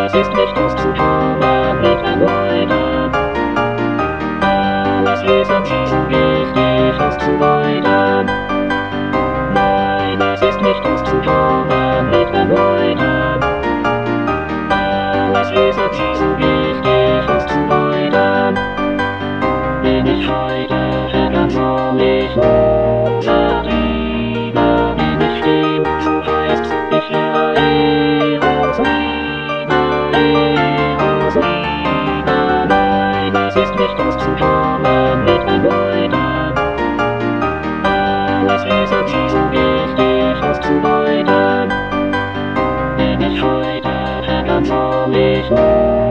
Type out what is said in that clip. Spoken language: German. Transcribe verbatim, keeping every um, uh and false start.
Es ist nicht auszukommen mit Freude. Alles ist uns zu wichtig auszuleiden. Nein, es ist nicht auszukommen mit Freude. Alles ist uns zu wichtig auszuleiden. Bin ich heute vegan, soll ich unser Liebe, bin ich still, so heißt ich ja ihre Liebe, ihre Liebe. Nein, es ist nicht auszukommen mit Freude. Alles ist uns zu wichtig auszuleiden. Bin ich heute vegan, soll ich